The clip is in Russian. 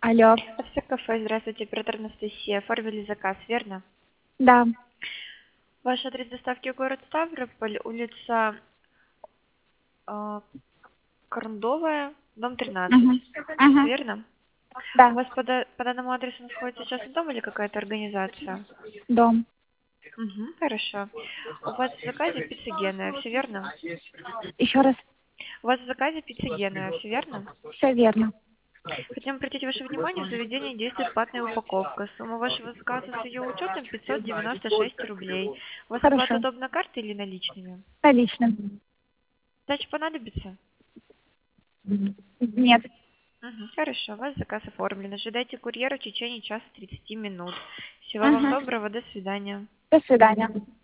Алло, Это кафе, здравствуйте, оператор Анастасия. Оформили заказ, верно? да. Ваш адрес доставки город Ставрополь, улица Корндовая, дом 13. Угу. Угу. Верно? У Да, вас по данному адресу находится частный дом или какая-то организация? дом. Угу, хорошо. У вас в заказе пицца Генуя, все верно? Еще раз. У вас в заказе пицца Генуя, все верно? Все верно. Хотим обратить ваше внимание, в заведении действует платная упаковка. Сумма вашего заказа с ее учетом 596 рублей. У вас оплата Хорошо. удобна картой или наличными? Налично. Сдача понадобится? Нет. Хорошо, у вас заказ оформлен. Ожидайте курьера в течение часа 30 минут. Всего вам Угу. доброго, до свидания. До свидания.